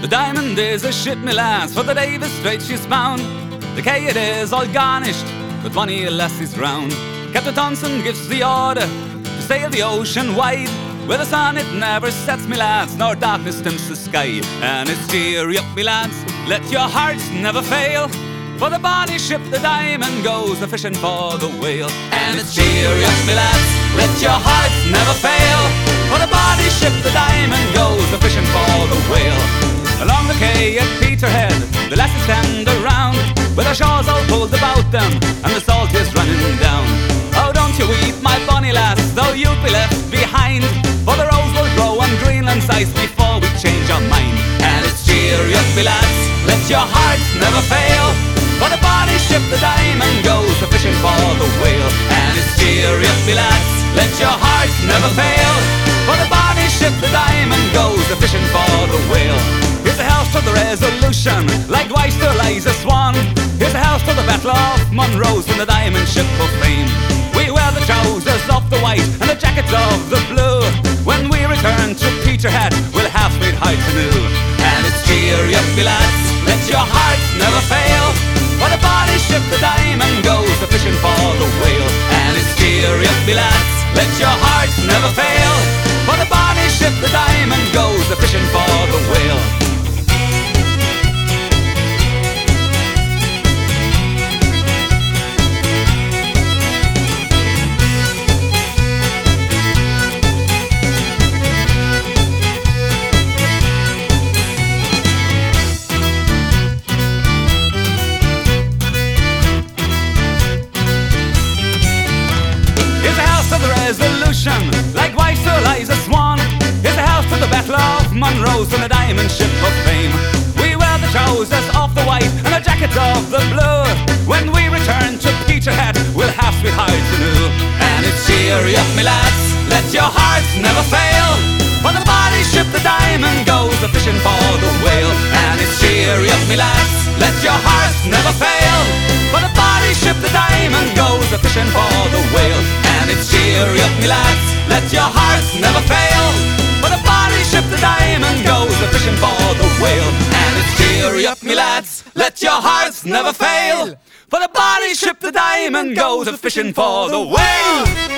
The Diamond is a ship, me lads, for the Davis Straits she's bound. The quay it is all garnished with 20 lassies round. Captain Thompson gives the order to sail the ocean wide, where the sun it never sets, me lads, nor darkness dims the sky. And it's cheer up, me lads, let your hearts never fail, for the bonny ship the Diamond goes a fishing for the whale. And it's cheer up, me lads, let your hearts never fail, for the bonny ship the Diamond goes a fishing for the whale. Along the quay at Peterhead the lasses stand around, with their shawls all pulled about them and the salt is running down. Oh, don't you weep, my bonny lass, though you'll be left behind, for the rose will grow on Greenland's ice before we change our mind. And it's cheer up, me lads, let your hearts never fail, for the bonny ship the Diamond goes a fishing for the whale. And it's cheer up, me lads, let your hearts never fail, for the bonny ship the Diamond goes a fishing for the whale. Here's a health to the Resolution, likewise to lies a Swan. Here's a health to the Battle of Monrose and the Diamond ship of fame. We wear the trousers of the white and the jackets of the blue. When we return to Peterhead, we'll have sweethearts anew. And it's cheer up, me lads, let your hearts never fail, for the bonny ship the Diamond goes a fishing for the whale. And it's cheer up, me lads, let your hearts never fail, for the bonny ship the Diamond goes a fishing for the whale. Resolution, likewise to lies a Swan. Here's a health to the Battle of Monrose and the Diamond ship of fame. We wear the trousers of the white and the jackets of the blue. When we return to Peterhead, we'll have sweethearts anew. And it's cheer up, me lads, let your hearts never fail, for the bonny ship the Diamond goes a fishing for the whale. And it's cheer up, me lads, let your hearts never fail, for the bonny ship the Diamond goes a fishing for the whale. And it's cheer up, me lads, let your hearts never fail, for the bonny ship the Diamond goes a fishing for the whale. And it's cheer up, me lads, let your hearts never fail, for the bonny ship the Diamond goes a fishing for the whale.